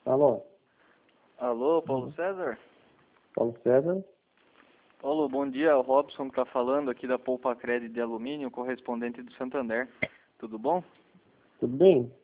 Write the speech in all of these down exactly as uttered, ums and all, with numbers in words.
Alô, Alô, Paulo César? Paulo César. Paulo, bom dia. É o Robson que está falando aqui da Poupa Crédito de Alumínio, correspondente do Santander. Tudo bom? Tudo bem?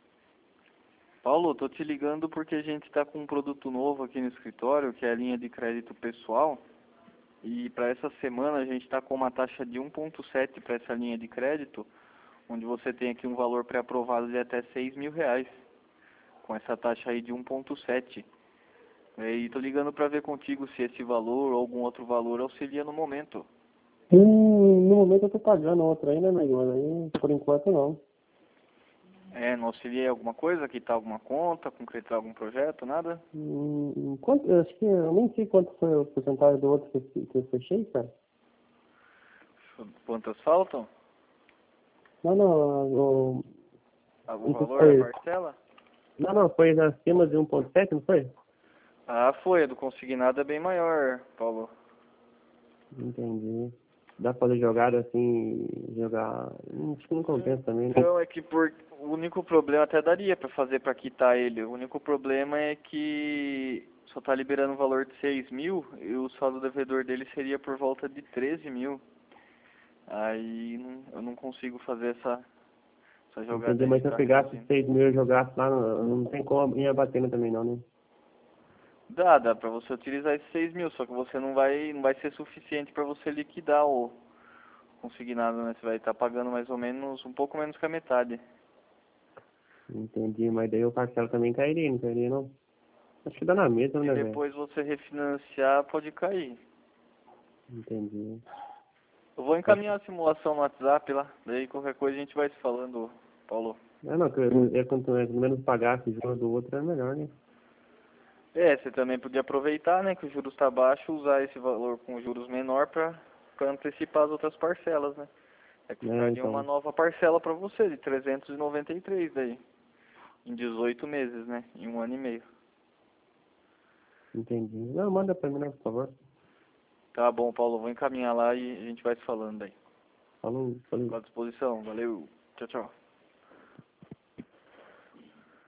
Paulo, tô te ligando porque a gente está com um produto novo aqui no escritório, que é a linha de crédito pessoal. E para essa semana a gente está com uma taxa de um vírgula sete para essa linha de crédito, onde você tem aqui um valor pré-aprovado de até seis mil reais, com essa taxa aí de um vírgula sete. E tô ligando para ver contigo se esse valor ou algum outro valor auxilia no momento. Hum, no momento eu tô pagando outra aí, né, melhor? Aí, por enquanto não. É, não auxilia em alguma coisa, quitar alguma conta, concretar algum projeto, nada? Hum, quanto, eu acho que eu nem sei quanto foi o porcentagem do outro que, que eu fechei, cara. Quantas faltam? Não, não, o, Algum isso valor da foi. parcela? Não, não, foi acima de um ponto sete, não foi? Ah, foi. A do consignado é bem maior, Paulo. Entendi. Dá pra fazer jogada assim, jogar. Hum, Acho que não compensa também, né? Então, é que por... o único problema, até daria pra fazer pra quitar ele. O único problema é que só tá liberando um valor de seis mil e o saldo devedor dele seria por volta de treze mil. Aí não- eu não consigo fazer essa, essa jogada Entendi, aí, mas se eu ficar pegasse reduzindo. seis mil e jogasse lá, não, não tem como ir batendo também não, né? Dá, dá pra você utilizar esses seis mil, só que você não vai, não vai ser suficiente pra você liquidar o consignado, né? Você vai estar pagando mais ou menos, um pouco menos que a metade. Entendi, mas daí o parcelo também cairia, não cairia não? Acho que dá na mesma, Se né, velho? depois você refinanciar, pode cair. Entendi. Eu vou Acho que... encaminhar a simulação no WhatsApp lá, daí qualquer coisa a gente vai se falando, Paulo. É, não, que eu, eu, quanto menos pagasse o juro do outro, é melhor, né? É, você também podia aproveitar, né, que o juros está baixo, usar esse valor com juros menor para para antecipar as outras parcelas, né? É que É, ficaria uma então, nova parcela para você de trezentos e noventa e três daí, em dezoito meses, né? Em um ano e meio. entendi. Não, manda pra mim, né, por favor. Tá bom, Paulo, vou encaminhar lá e a gente vai se falando aí. Falou, falou. Fico à disposição, valeu, tchau, tchau.